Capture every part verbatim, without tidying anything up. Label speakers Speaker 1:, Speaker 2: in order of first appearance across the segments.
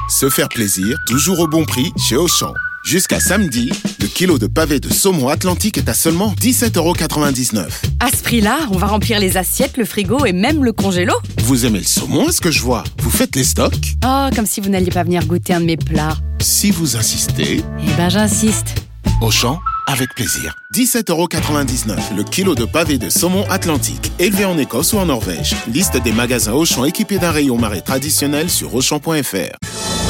Speaker 1: Se faire plaisir, toujours au bon prix chez Auchan. Jusqu'à samedi, le kilo de pavés de saumon Atlantique est à seulement dix-sept euros quatre-vingt-dix-neuf.
Speaker 2: À ce prix-là, on va remplir les assiettes, le frigo et même le congélo.
Speaker 1: Vous aimez le saumon, est-ce que je vois? Vous faites les stocks?
Speaker 2: Oh, comme si vous n'alliez pas venir goûter un de mes plats.
Speaker 1: Si vous insistez...
Speaker 2: Eh ben, j'insiste.
Speaker 1: Auchan, avec plaisir. dix-sept euros quatre-vingt-dix-neuf, le kilo de pavés de saumon Atlantique, élevé en Écosse ou en Norvège. Liste des magasins Auchan équipés d'un rayon marais traditionnel sur auchan point f r.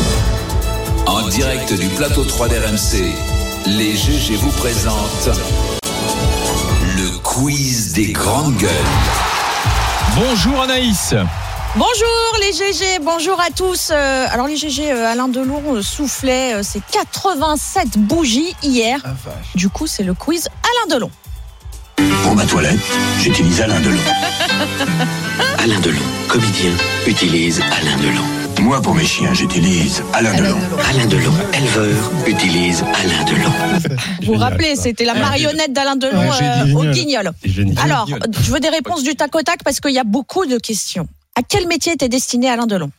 Speaker 3: En direct du plateau trois d'R M C, les G G vous présentent le quiz des grandes gueules.
Speaker 4: Bonjour Anaïs.
Speaker 5: Bonjour les G G, bonjour à tous. Euh, alors les G G, euh, Alain Delon euh, soufflait euh, ses quatre-vingt-sept bougies hier. Ah, du coup, c'est le quiz Alain Delon.
Speaker 6: Pour ma toilette, j'utilise Alain Delon.
Speaker 7: Alain Delon, comédien, utilise Alain Delon.
Speaker 6: Moi, pour mes chiens, j'utilise Alain, Alain Delon. Delon.
Speaker 7: Alain Delon, éleveur, utilise Alain Delon.
Speaker 5: Vous vous rappelez, c'était la marionnette d'Alain Delon ouais, euh, au Guignol. Alors, je veux des réponses du tac au tac parce qu'il y a beaucoup de questions. À quel métier était destiné Alain Delon?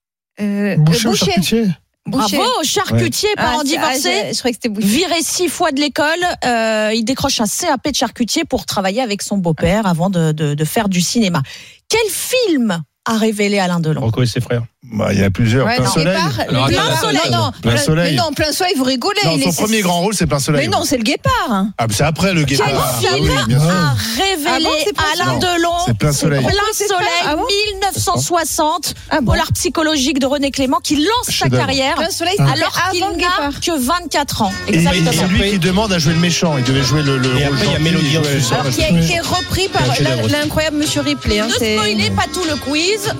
Speaker 8: euh, Boucher,
Speaker 5: boucher.
Speaker 8: charcutier.
Speaker 5: Bravo, charcutier, ouais. Parent ah, divorcé. Ah, je, je croyais que c'était boucher. Viré six fois de l'école, euh, il décroche un C A P de charcutier pour travailler avec son beau-père avant de, de, de faire du cinéma. Quel film a révélé Alain Delon?
Speaker 8: Rocco et ses frères.
Speaker 9: Bah, il y a plusieurs.
Speaker 8: Ouais,
Speaker 9: plein
Speaker 8: non,
Speaker 9: soleil.
Speaker 8: Guépard,
Speaker 5: Alors,
Speaker 8: le
Speaker 5: plein
Speaker 8: guépard.
Speaker 5: soleil.
Speaker 8: Non, non,
Speaker 9: plein soleil.
Speaker 8: Mais non, plein soleil, vous rigolez.
Speaker 9: Non, son
Speaker 8: est...
Speaker 9: premier grand rôle, c'est plein soleil.
Speaker 8: Mais non, c'est le guépard. Hein.
Speaker 9: Ah, c'est après le guépard.
Speaker 5: Quel
Speaker 9: ah,
Speaker 5: film
Speaker 9: oui, bien sûr.
Speaker 5: a révélé
Speaker 8: ah bon,
Speaker 5: Alain
Speaker 9: non,
Speaker 5: Delon?
Speaker 9: C'est plein soleil.
Speaker 5: Plein soleil, ah bon dix-neuf cent soixante. Ah bon polar psychologique de René Clément qui lance sa carrière
Speaker 8: plein soleil,
Speaker 5: alors qu'il n'a que vingt-quatre ans.
Speaker 9: Exactement. Et c'est lui qui demande à jouer le méchant. Il devait jouer le, le
Speaker 8: et
Speaker 9: rôle
Speaker 8: après, il y a Mélodie en dessous.
Speaker 5: Alors, qui a été repris par
Speaker 8: l'incroyable Monsieur Ripley.
Speaker 5: Ne spoilez pas tout le quiz.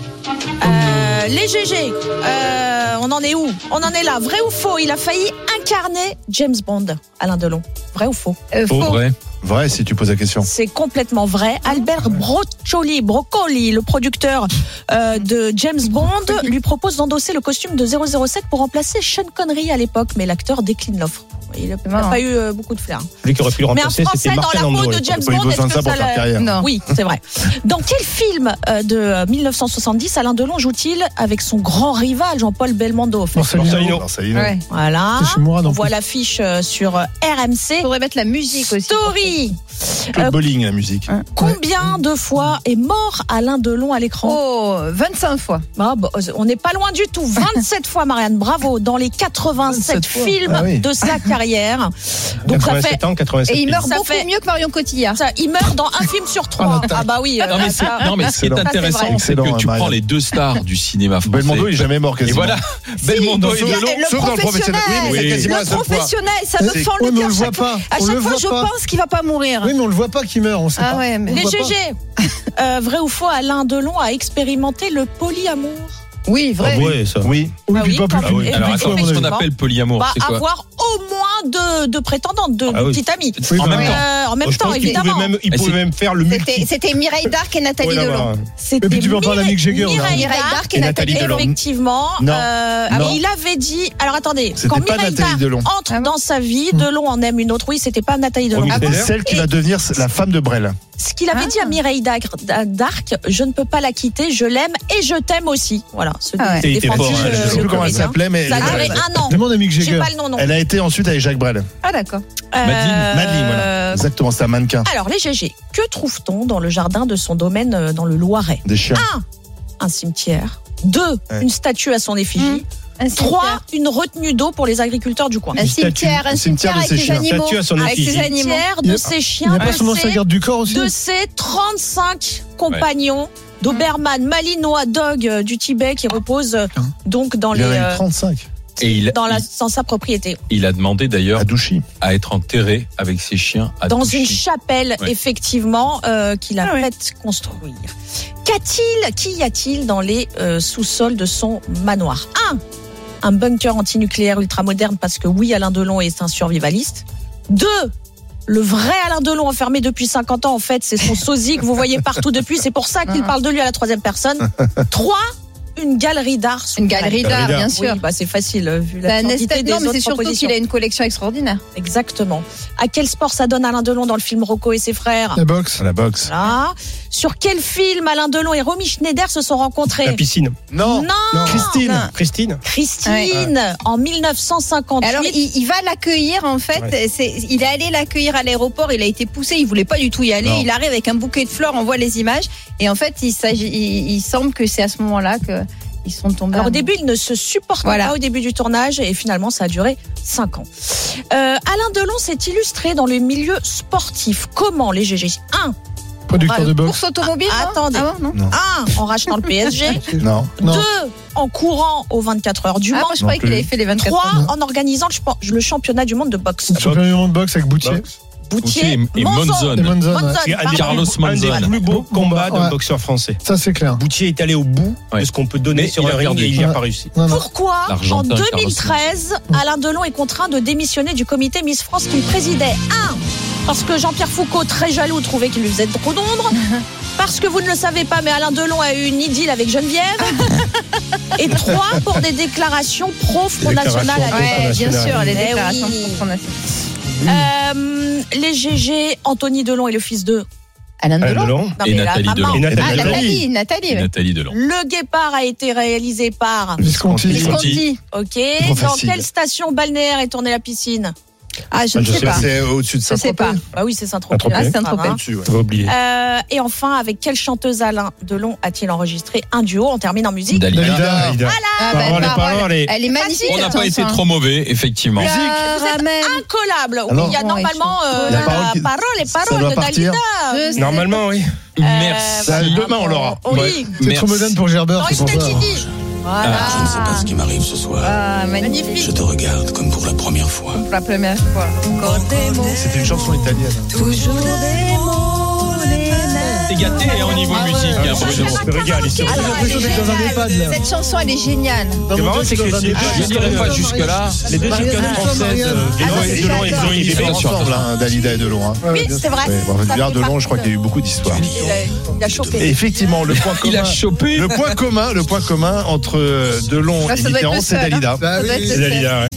Speaker 5: Euh, les G G, euh, on en est où? On en est là. Vrai ou faux? Il a failli incarner James Bond, Alain Delon. Vrai ou faux?
Speaker 4: euh, Faux. Vrai.
Speaker 9: Vrai, si tu poses la question.
Speaker 5: C'est complètement vrai. Albert Broccoli, Broccoli, le producteur euh, de James Bond, lui propose d'endosser le costume de zéro zéro sept pour remplacer Sean Connery à l'époque, mais l'acteur décline l'offre. Il n'a pas hein. eu euh, beaucoup de flair.
Speaker 8: Celui qui aurait pu le remplacer,
Speaker 5: mais un Français dans la peau de James Bond, est-ce que ça l'a...
Speaker 8: Non.
Speaker 5: Oui, c'est vrai. Dans quel film euh, de dix-neuf cent soixante-dix Alain Delon joue-t-il avec son grand rival Jean-Paul Belmondo?
Speaker 8: Borsalino.
Speaker 5: Ouais. Voilà. On voit l'affiche euh, sur euh, R M C.
Speaker 8: Il faudrait mettre la musique aussi.
Speaker 5: Story.
Speaker 9: Euh, bowling, la musique.
Speaker 5: Hein. Combien de fois est mort Alain Delon à l'écran?
Speaker 8: Oh, vingt-cinq fois.
Speaker 5: Ah, bah, on n'est pas loin du tout. vingt-sept fois, Marianne. Bravo. Dans les quatre-vingt-sept films ah oui. de sa carrière. Donc ça fait
Speaker 8: ans, quatre-vingt-sept
Speaker 5: et il meurt
Speaker 8: ça
Speaker 5: beaucoup
Speaker 8: fait...
Speaker 5: mieux que Marion Cotillard. Ça, il meurt dans un film sur trois. Ah, ah bah oui.
Speaker 4: Non mais, c'est, non, mais ce qui est intéressant, c'est que tu prends les deux stars du cinéma français.
Speaker 9: Belmondo, il est jamais mort quasiment.
Speaker 4: Et voilà,
Speaker 5: si,
Speaker 4: Belmondo et Delon.
Speaker 5: Le professionnel,
Speaker 9: oui, mais quasiment
Speaker 5: le professionnel, ça me fend le cœur.
Speaker 8: À chaque fois, à chaque fois je pense qu'il va pas mourir.
Speaker 10: Oui, mais on le voit pas qu'il meurt. On sait
Speaker 5: ah
Speaker 10: pas.
Speaker 5: Ouais, mais... Les G G, euh, vrai ou faux, Alain Delon a expérimenté le polyamour?
Speaker 8: Oui, vrai.
Speaker 4: Ah oui, ça.
Speaker 9: Oui.
Speaker 5: Oui,
Speaker 10: oui, pas plus.
Speaker 4: Ah oui. Alors attends, qu'est-ce qu'on appelle polyamour?
Speaker 5: Bah,
Speaker 4: c'est quoi?
Speaker 5: Avoir au moins deux, deux prétendantes, deux
Speaker 4: ah oui.
Speaker 5: petites amies.
Speaker 4: Oui, en, même
Speaker 5: euh, en même
Speaker 8: oh,
Speaker 5: temps, évidemment.
Speaker 8: Même, il pouvait même faire le multi.
Speaker 5: C'était, c'était Mireille Darc et Nathalie
Speaker 9: oui,
Speaker 5: Delon. C'était
Speaker 10: et puis tu peux en parler à Mick Jagger.
Speaker 5: Mireille Darc et Nathalie Delon. Effectivement.
Speaker 9: Non.
Speaker 5: Euh,
Speaker 9: non.
Speaker 5: Il avait dit. Alors attendez,
Speaker 9: c'était
Speaker 5: quand
Speaker 9: pas
Speaker 5: Mireille
Speaker 9: Nathalie
Speaker 5: Darc
Speaker 9: Delon.
Speaker 5: entre ah dans sa vie, Delon en aime une autre. Oui, c'était pas Nathalie Delon.
Speaker 9: Ah, c'est celle qui va devenir la femme de Brel.
Speaker 5: Ce qu'il avait ah. dit à Mireille Darc, je ne peux pas la quitter, je l'aime et je t'aime aussi. Voilà. Ce
Speaker 8: ah ouais.
Speaker 5: défendu,
Speaker 9: fort, hein, je ne sais plus comment elle s'appelait, mais
Speaker 5: ça a duré un an.
Speaker 10: Demande à Mick Jagger.
Speaker 5: J'ai pas le nom non.
Speaker 9: Elle a été ensuite avec Jacques Brel.
Speaker 8: Ah d'accord.
Speaker 4: Madeleine.
Speaker 9: Madeleine, voilà. Exactement, c'est un mannequin.
Speaker 5: Alors les G G, que trouve-t-on dans le jardin de son domaine dans le Loiret?
Speaker 9: Des chiens.
Speaker 5: Un, un cimetière. Deux, ouais. une statue à son effigie. Mmh.
Speaker 8: Un
Speaker 5: Trois, une retenue d'eau pour les agriculteurs du coin.
Speaker 8: Un cimetière, un cimetière avec ses animaux.
Speaker 9: À son
Speaker 5: avec ses animaux. De ses chiens,
Speaker 10: de ses,
Speaker 5: de ses trente-cinq compagnons. Doberman, Malinois, Dog du Tibet qui repose donc dans les.
Speaker 9: Euh, trente-cinq.
Speaker 4: Et il,
Speaker 5: dans, la,
Speaker 4: il,
Speaker 5: dans sa propriété.
Speaker 4: Il a demandé d'ailleurs
Speaker 9: à, Douchy.
Speaker 4: à être enterré avec ses chiens à
Speaker 5: dans
Speaker 4: Douchy.
Speaker 5: Une chapelle, ouais. effectivement, euh, qu'il a
Speaker 8: ah ouais.
Speaker 5: fait construire. Qu'a-t-il, qu'y a-t-il dans les euh, sous-sols de son manoir? Un, un bunker antinucléaire ultramoderne parce que oui, Alain Delon est un survivaliste. Deux, le vrai Alain Delon enfermé depuis cinquante ans, en fait, c'est son sosie que vous voyez partout depuis. C'est pour ça qu'il parle de lui à la troisième personne. Trois, une galerie d'art.
Speaker 8: Une galerie d'art, bien sûr.
Speaker 5: Oui, bah c'est facile vu la
Speaker 8: bah,
Speaker 5: quantité des
Speaker 8: non,
Speaker 5: autres
Speaker 8: mais c'est surtout
Speaker 5: propositions.
Speaker 8: qu'il a une collection extraordinaire.
Speaker 5: Exactement. À quel sport s'adonne Alain Delon dans le film Rocco et ses frères?
Speaker 10: La boxe.
Speaker 9: La boxe.
Speaker 5: Voilà. Sur quel film Alain Delon et Romy Schneider se sont rencontrés?
Speaker 11: La piscine.
Speaker 9: Non.
Speaker 5: Non.
Speaker 11: Non.
Speaker 9: Christine.
Speaker 11: Non. Christine.
Speaker 5: Christine,
Speaker 8: Ouais.
Speaker 5: en mille neuf cent cinquante-huit.
Speaker 8: Alors, il, il va l'accueillir, en fait.
Speaker 11: Ouais.
Speaker 8: C'est, il est allé l'accueillir à l'aéroport. Il a été poussé. Il voulait pas du tout y aller.
Speaker 9: Non.
Speaker 8: Il arrive avec un bouquet de fleurs. On voit les images. Et en fait, il, s'agit, il, il semble que c'est à ce moment-là que ils sont tombés.
Speaker 5: Alors au début, ils ne se supportaient
Speaker 8: Voilà.
Speaker 5: pas au début du tournage et finalement, ça a duré cinq ans. Euh, Alain Delon s'est illustré dans le milieu sportif. Comment, les G G? un.
Speaker 10: Producteur de boxe.
Speaker 8: Course automobile.
Speaker 5: Ah,
Speaker 8: non
Speaker 5: attendez.
Speaker 8: Ah bon, non.
Speaker 9: Non.
Speaker 5: un. En rachetant le P S G.
Speaker 9: Non.
Speaker 10: Non.
Speaker 5: deux. En courant aux vingt-quatre heures du
Speaker 8: Ah,
Speaker 5: Mans.
Speaker 8: moi, je croyais
Speaker 9: plus.
Speaker 8: qu'il avait fait les vingt-quatre
Speaker 5: trois.
Speaker 8: heures.
Speaker 5: En organisant le, sport- le championnat du monde de boxe.
Speaker 10: Champion du monde de boxe avec Boutier.
Speaker 11: Boxe.
Speaker 5: Boutier
Speaker 4: et
Speaker 5: Monzon.
Speaker 4: Monzon.
Speaker 10: Et Monzon, ouais.
Speaker 5: Monzon,
Speaker 11: C'est un
Speaker 5: pardon.
Speaker 11: des,
Speaker 4: Carlos
Speaker 11: un des
Speaker 4: Monzon.
Speaker 11: plus beaux combats d'un
Speaker 10: Ouais.
Speaker 11: boxeur français.
Speaker 10: Ça, c'est clair.
Speaker 11: Boutier est allé au bout
Speaker 4: Ouais.
Speaker 11: de ce qu'on peut donner
Speaker 4: Mais
Speaker 11: sur
Speaker 4: il
Speaker 11: le
Speaker 4: a
Speaker 11: ring
Speaker 4: perdu.
Speaker 11: et il n'y a
Speaker 10: Ouais.
Speaker 11: pas réussi.
Speaker 10: Non, non.
Speaker 5: Pourquoi, en
Speaker 4: L'Argentin,
Speaker 5: deux
Speaker 4: Carlos
Speaker 5: mille treize, Alain Delon est contraint de démissionner du comité Miss France qu'il présidait? un. Parce que Jean-Pierre Foucault, très jaloux, trouvait qu'il lui faisait trop d'ombre. Parce que vous ne le savez pas, mais Alain Delon a eu une idylle avec Geneviève. Et trois, pour des déclarations pro-Front
Speaker 11: Des
Speaker 5: National.
Speaker 11: déclarations
Speaker 5: à l'époque.
Speaker 8: Ouais, bien
Speaker 11: National.
Speaker 8: sûr, les
Speaker 5: Eh
Speaker 8: déclarations
Speaker 5: oui.
Speaker 8: pour Front National.
Speaker 5: Euh, les G G, Anthony Delon est le fils d'eux.
Speaker 8: Alain
Speaker 11: Alain
Speaker 8: Delon.
Speaker 11: Delon.
Speaker 5: Non,
Speaker 4: Et
Speaker 5: mais la
Speaker 4: Nathalie
Speaker 5: maman.
Speaker 4: Delon.
Speaker 11: Et Nathalie
Speaker 8: Ah,
Speaker 11: Delon.
Speaker 8: Nathalie, Nathalie.
Speaker 4: Et
Speaker 8: ouais.
Speaker 4: Nathalie Delon.
Speaker 5: Le Guépard a été réalisé par.
Speaker 10: Visconti.
Speaker 4: Visconti.
Speaker 8: Visconti.
Speaker 5: Ok.
Speaker 9: Trop
Speaker 5: Dans
Speaker 9: facile.
Speaker 5: quelle station balnéaire est tournée la piscine?
Speaker 8: Ah, je ne
Speaker 11: Je
Speaker 8: sais
Speaker 11: sais
Speaker 8: pas.
Speaker 9: C'est au-dessus de
Speaker 8: Je sais pas.
Speaker 9: Saint-Tropez.
Speaker 5: Bah oui, c'est Saint-Tropez.
Speaker 11: Saint-Tropez.
Speaker 8: Ah, c'est Saint-Tropez.
Speaker 5: Hein.
Speaker 9: Au-dessus, ouais.
Speaker 11: T'as oublié.
Speaker 5: Euh, et enfin, avec quelle chanteuse Alain Delon a-t-il enregistré un duo? On termine en musique.
Speaker 4: Dalida.
Speaker 9: Dalida.
Speaker 11: Dalida.
Speaker 8: Ah, bah,
Speaker 11: Parole,
Speaker 8: parole.
Speaker 11: parole, et-
Speaker 8: Elle est magnifique.
Speaker 4: On n'a
Speaker 8: cette
Speaker 4: pas été
Speaker 8: chanson.
Speaker 4: trop mauvais, effectivement.
Speaker 5: Vous êtes
Speaker 8: Caramel.
Speaker 5: incollable.
Speaker 9: Ah non.
Speaker 5: Oui, il y a
Speaker 8: Ouais,
Speaker 5: normalement euh,
Speaker 9: La
Speaker 5: la,
Speaker 9: parole qui-
Speaker 5: parole et
Speaker 9: ça
Speaker 5: parole
Speaker 9: doit
Speaker 5: de
Speaker 9: partir.
Speaker 5: Dalida.
Speaker 8: Je sais
Speaker 11: Normalement, oui.
Speaker 4: Merci.
Speaker 9: Ça, demain, on l'aura.
Speaker 5: Oui.
Speaker 4: Ouais.
Speaker 10: C'est
Speaker 4: Merci.
Speaker 10: trop moderne pour Gerber,
Speaker 5: Non,
Speaker 10: c'est pour
Speaker 5: c'est
Speaker 10: ça.
Speaker 5: qui dit. Voilà.
Speaker 6: Je ne sais pas ce qui m'arrive ce soir.
Speaker 8: Ah, magnifique.
Speaker 5: Magnifique.
Speaker 6: Je te regarde comme pour la première fois.
Speaker 8: Pour la première fois. Encore des mots.
Speaker 9: C'était une chanson italienne.
Speaker 8: Toujours des mots, les mêmes.
Speaker 4: T'es gâté hein, au niveau
Speaker 5: Ah ouais.
Speaker 4: musique, hein,
Speaker 11: Il
Speaker 4: Bruno.
Speaker 11: se régale, il se
Speaker 8: Alors,
Speaker 11: régale.
Speaker 8: elle est
Speaker 10: l'impression d'être dans un
Speaker 8: géniale.
Speaker 10: EHPAD, là.
Speaker 8: Cette chanson, elle est géniale.
Speaker 11: Ce qui est marrant, c'est que les-
Speaker 4: Je n'irai pas jusque-là.
Speaker 11: les deux
Speaker 10: Marianne,
Speaker 11: championnes françaises,
Speaker 10: Marianne.
Speaker 11: euh, Delon
Speaker 8: Ah,
Speaker 11: et
Speaker 8: c'est
Speaker 11: Delon,
Speaker 8: d'accord.
Speaker 11: ils ont eu
Speaker 9: Ils
Speaker 11: des
Speaker 9: étaient
Speaker 4: bien sûr.
Speaker 9: ensemble, hein, Dalida et Delon. Hein.
Speaker 5: Oui, c'est vrai.
Speaker 9: Ouais, bon,
Speaker 5: Ça
Speaker 9: Delon,
Speaker 5: fait
Speaker 9: Delon,
Speaker 5: partie
Speaker 9: je crois
Speaker 5: de-
Speaker 9: qu'il y a eu beaucoup d'histoires.
Speaker 5: Il a, il a
Speaker 9: Et
Speaker 5: chopé.
Speaker 9: effectivement, le point
Speaker 4: Il a
Speaker 9: commun,
Speaker 4: chopé.
Speaker 9: le point commun, le point commun entre Delon
Speaker 8: Bah,
Speaker 9: et
Speaker 8: ça doit être
Speaker 9: Mitterrand,
Speaker 8: le
Speaker 9: c'est
Speaker 8: seul, hein.
Speaker 9: Dalida.
Speaker 10: Bah
Speaker 8: Ça doit être
Speaker 10: oui.
Speaker 8: le
Speaker 11: C'est Dalida, ouais.